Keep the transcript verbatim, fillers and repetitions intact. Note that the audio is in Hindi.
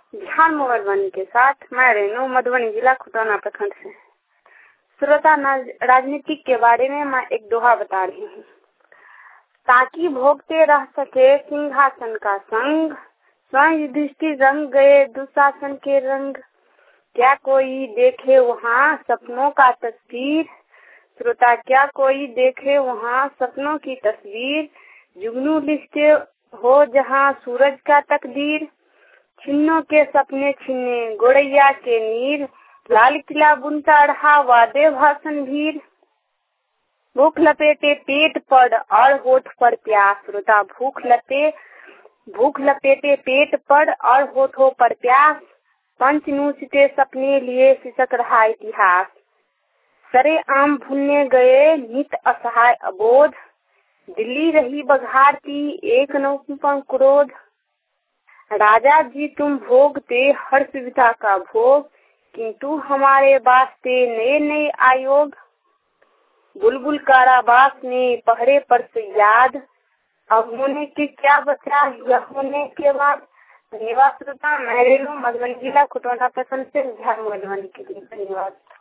ध्यान मोबाइल वाणी के साथ मैं रेनू मधुबनी जिला खुटौना प्रखंड से। श्रोता, राजनीतिक के बारे में मैं एक दोहा बता रही हूँ। ताकि भोगते रह सके सिंहासन का संग, स्वयं युधिष्ठिर रंग गए दुशासन के रंग। क्या कोई देखे वहाँ सपनों का तस्वीर, श्रोता क्या कोई देखे वहाँ सपनों की तस्वीर। जुगनू लिखते हो जहाँ सूरज का तकदीर, छिन्नों के सपने छिन्ने गोड़ैया के नीर। लाल किला बुनता रहा वादे भाषण भीर, भूख लपेटे पेट पर और होठ पर प्यास। श्रोता भूख लपे भूख लपेटे पेट पर और होठों पर प्यास। पंचनूचिते सपने लिए सिसक रहा इतिहास। सरे आम भूलने गए नित असहाय अबोध, दिल्ली रही बघारती एक नौपन क्रोध। राजा जी तुम भोगते हर सुविधा का भोग, किंतु हमारे वास्ते नए नए आयोग। बुलबुल कारावास में पहरे पर से याद, अब होने के क्या बचा यह होने के बाद। धन्यवाद श्रोता, मैं रेनू मधुबनी जिला खुटौना प्रखंड से ध्यान मधुबनी के लिए। धन्यवाद।